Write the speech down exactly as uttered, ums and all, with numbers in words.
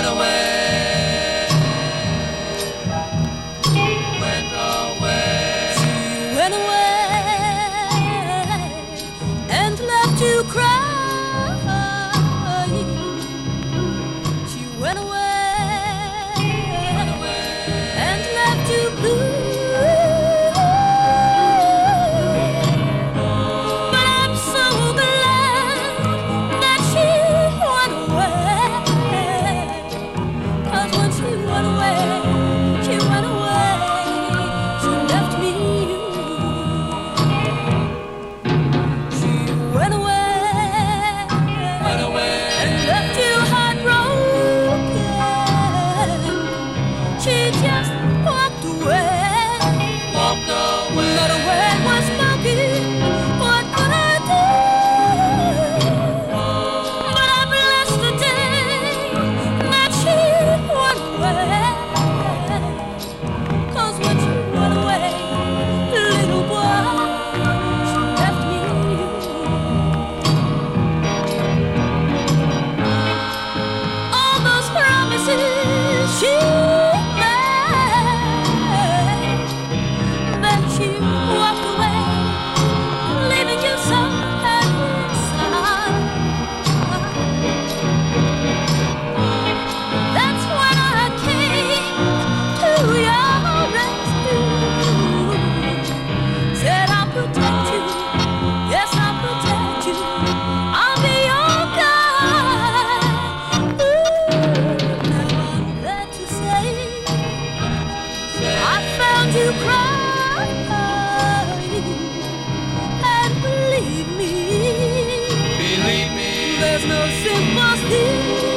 went away, went away. She went away and left you crying. She went away, Went away. and left you blue. But I'm so glad that she went away. 'Cause when she went away, she went away. She left me you. She went away, Went away. and left you heartbroken. She just walked away. Walked away. Not a word was spoken. What could I do? But I bless the day that she went away. 'Cause when she went away, little boy, she left me you. All those promises she made, then she walked away, leaving you so inside. That's when I came to your rescue. Said I'll protect you, yes I'll protect you. I'll be your guide. Ooh, now I'm glad to say I found you crying, and believe me, Believe me. there's no sympathy